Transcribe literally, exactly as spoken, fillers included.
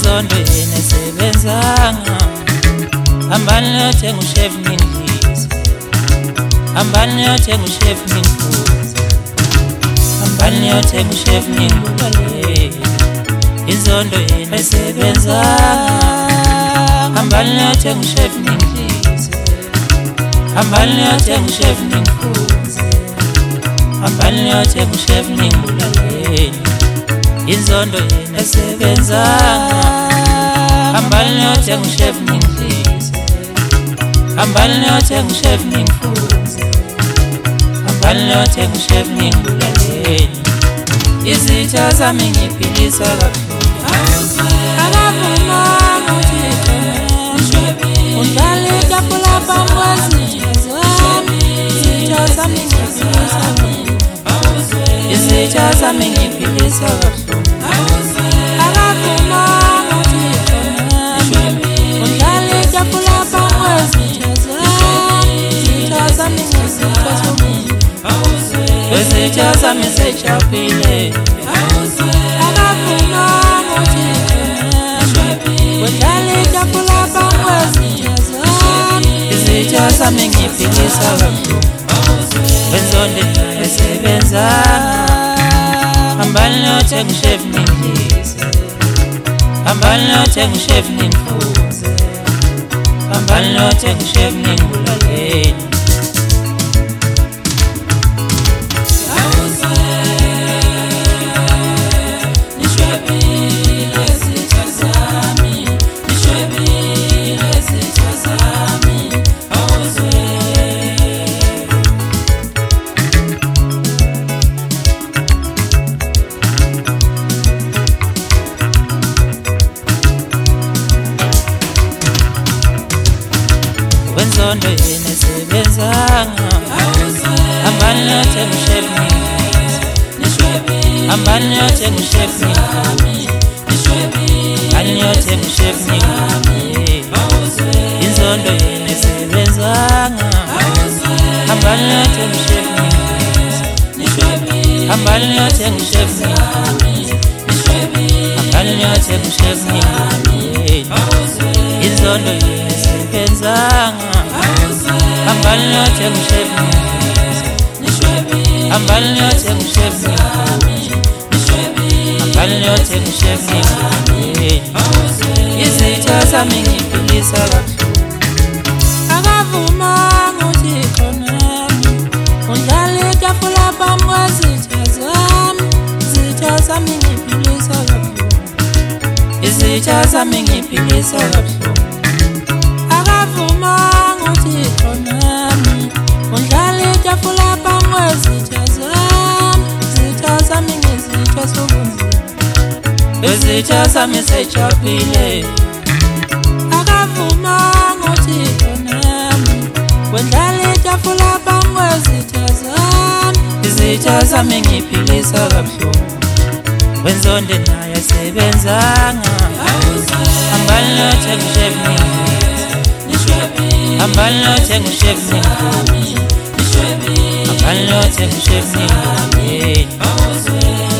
wenzondo yena esebenzanga hambani niyothenga ushef ningidlise hambani niyothenga ushef ningiphuze hambani niyothenga ushef ningibulale inzondo yena esebenzanga hambani niyothenga ushef ningidlise hambani niyothenga ushef ningiphuze hambani niyothenga ushef ningibulale inzondo yena esebenzanga hambani niyothenga ushef ningidlise hambani niyothenga ushef ningiphuze hambani niyothenga ushef ningibulale izitha zami ngiphilisa kabuhlungu akavuma uThixo undlale itafula phambi kwezitha zami izitha zami ngiphilisa kabuhlungu izitha zami ngiphilisa kabuhlungu akavuma uThixo undlale itafula phambi kwezitha zami izitha zami ngiphilisa kabuhlungu izitha zami sejabulile akavuma uThixo undlale itafula phambi kwezitha zami izitha zami ngiphilisa kabuhlungu wenzondo esebenzanga hambani niyothenga ushef ningidlise hambani niyothenga ushef ningiphuze hambani niyothenga ushef ningibulale wenzondo yena esebenzanga hambani niyothenga ushef ningidlise hambani niyothenga ushef ningiphuze hambani niyothenga ushef ningibulale inzondo yena esebenzanga hambani niyothenga ushef ningidlise hambani niyothenga ushef ningiphuze hambani niyothenga ushef ningibulale inzondo yena esebenzanga hambani niyothenga ushef ningidlise hambani niyothenga ushef ningiphuze hambani niyothenga ushef ningibulale izitha zami ngiphilisa kabuhlungu akavuma uThixo nami undlale itafula phambi kwezitha zami izitha zami ngiphilisa kabuhlungu izitha zami ngiphilisa kabuhlungu akavuma uThixo nami undlale itafula phambi kwezitha zami izitha zami ngizitha sobunzima izitha zami sejabulile akavuma uThixo nami undlale itafula phambi kwezitha zami izitha zami ngiphilisa kabuhlungu wenzondo naye esebenzanga hambani niyothenga ushef ningidlise hambani niyothenga ushef ningiphuze hambani niyothenga ushef ningibulale